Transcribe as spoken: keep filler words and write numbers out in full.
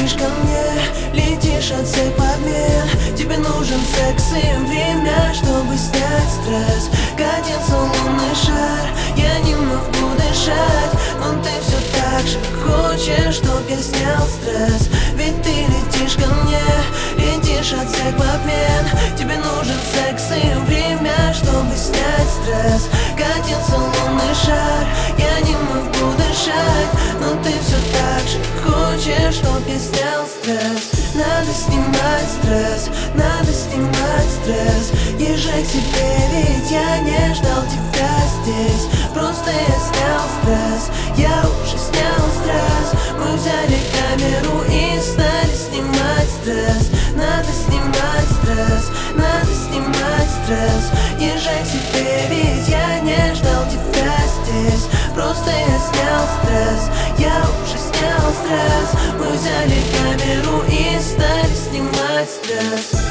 летишь ко мне, летишь от всех подмен. Тебе нужен секс и время, чтобы снять стресс. Катится лунный шар, я не могу дышать, но ты все так же хочешь, чтоб я снял стресс. Ведь ты летишь ко мне, летишь от всех подмен. Тебе нужен секс и время, чтобы снять стресс. Катится лунный шар, я не могу дышать, но ты все так же хочешь, чтоб я снял стресс. Надо снимать стресс, надо снимать стресс. Езжай к себе, ведь я не ждал тебя здесь. Просто я снял стресс, я уже снял стресс. Мы взяли камеру и стали снимать стресс. Надо снимать стресс, надо снимать стресс. Езжай к себе, ведь я не ждал тебя здесь. Просто я снял стресс, я уже снял стресс. Мы взяли камеру и стали снимать стресс.